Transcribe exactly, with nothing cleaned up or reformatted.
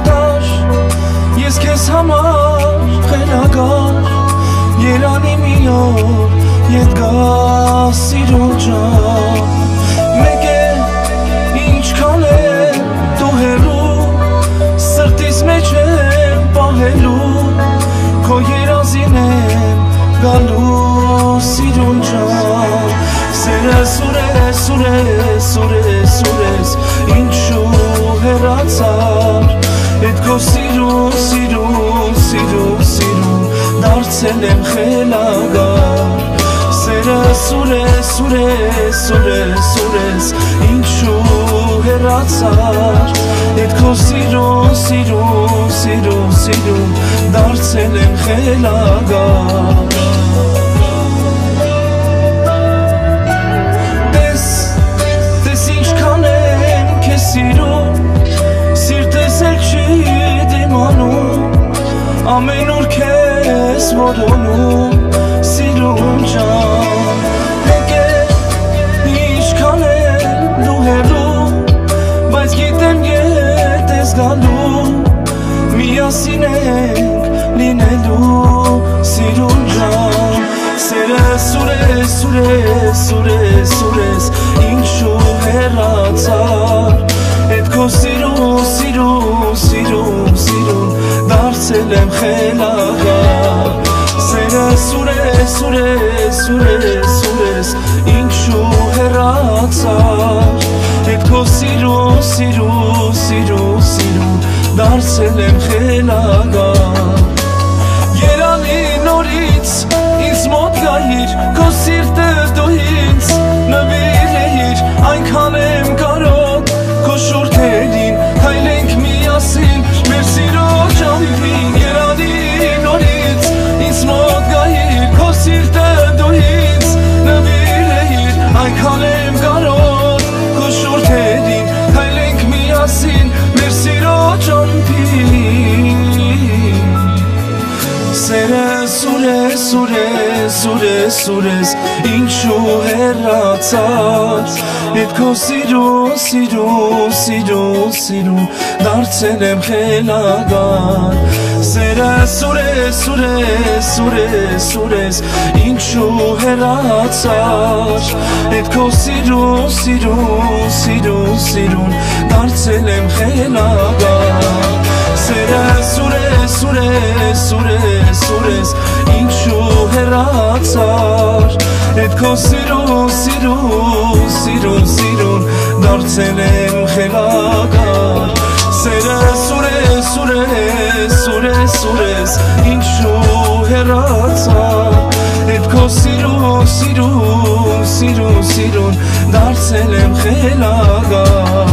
օտար, ես քեզ համար խելագար, երանի մի օր ետ գա սիրուն ջան, մեկ է ինչքան է դու հեռու, սրտիս մեջ եմ պահելու, քո երազին եմ գալու սիրուն ջան, սերս ուրես, ուրես, ուրես, ուրես, ինչու հեռացար, էդ քո սիրուն, սիրուն, սիրուն, սիրուն, դարձել եմ խելագար, սերս ուրես, ուրես, ուրես, ուրես, ինչու հեռացար, էդ քո սիրուն, սիրուն, սիրուն, սիրուն, դարձել եմ խելագար, տես, տես ինչքան եմ քեզ սիրում, սիրտս էլ չի դիմանում, ամեն օր քեզ որոնում, սիրուն ջան, մեկ է ինչքան եմ դու հեռու, բայց գիտեմ ետ ես գալու, միասին ենք լինելու, սիրուն ջան, սերս ուրես, ուրես, ուրես, ուրես, ինչու հեռացար, էդ քո սիրուն, սիրուն, սիրուն, սիրուն, դարձել եմ խելագար, սերս ուրես, ուրես, ուրես, ուրես, ինչու հեռացար, էդ քո սիրուն, սիրուն, սիրուն, սիրուն, դարձել եմ խելագար, երանի նորից ինձ մոտ գայիր, քո սիրտը դու ինձ նվիրեիր, այնքան եմ կարող քո շուրթերին, քայլենք միասին մեր սիրո ճամփին, երանի նորից ինձ մոտ գայիր, քո սիրտը դու ինձ նվիրեիր, այնքան եմ կարող քո շուրթերին, քայլենք միասին մեր սիրո ճամփին, սերս ուրես, ուրես, ուրես, ուրես, ինչու հեռացար, էդ քո սիրուն, սիրուն, սիրուն, սիրուն, դարձել եմ խելագար, սերս ուրես, ուրես, ուրես, ուրես, ինչու հեռացար, էդ քո սիրուն, սիրուն, սիրուն, սիրուն, դարձել եմ խելագար, սերս ուրես, ուրես, ուրես, ուրես, ինչու հեռացար, էդ քո սիրուն, սիրուն, սիրուն, սիրուն, դարձել եմ խելագար, սերս ուրես, ուրես, ուրես, ուրես, ինչու հեռացար, էդ քո սիրուն, սիրուն, սիրուն, սիրուն, դարձել եմ խելագար